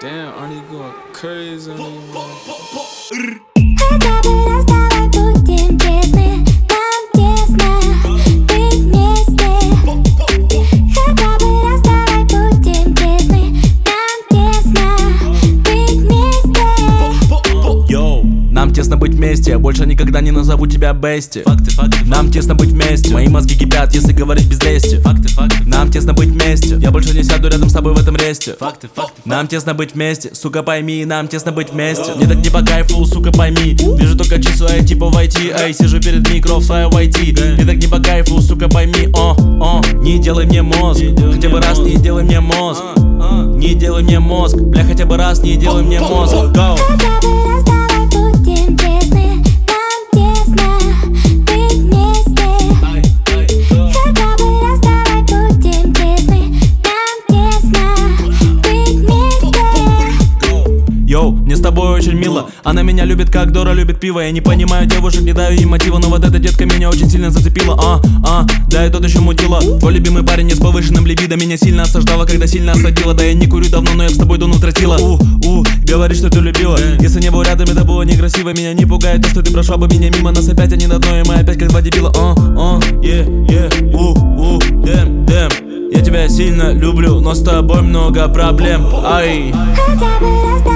Damn, aren't you going crazy anymore? Хотя бы раз давай будем честны, нам тесно быть вместе. Хотя бы раз давай будем честны, нам тесно быть вместе. Йоу, нам тесно быть вместе, я больше никогда не назову тебя Бести. Нам тесно быть вместе, мои мозги кипят, если говорить без лести. Нам тесно быть вместе, я больше не сяду рядом с тобой в этом ресте. Нам тесно быть вместе, сука пойми, нам тесно быть вместе. Мне так не по кайфу, сука пойми, вижу только числа, я типа войти. Эй, сижу перед микро в своей войти. Мне так не по кайфу, сука пойми, не делай мне мозг, хотя бы раз не делай мне мозг. Не делай мне мозг, бля, хотя бы раз не делай мне мозг. Go. Хотя бы раз давай будем честны, нам тесно быть вместе. Хотя бы раз давай будем честны, нам тесно быть вместе. Йоу, мне с тобой очень мило. Она меня любит, как Дора любит пиво. Я не понимаю девушек, не даю им мотива, но вот эта детка меня очень сильно зацепила. Да и тот еще мутила. Твой любимый парень не с повышенным либидо меня сильно осаждала, когда сильно осадила. Да я не курю давно, но я с тобой дуну тротила. Говорит, что ты любила. Если не был рядом, это было некрасиво. Меня не пугает то, что ты прошла бы меня мимо. Нас опять они на дно, и мы опять как два дебила. Damn. Я тебя сильно люблю, но с тобой много проблем. Ай. Хотя бы раз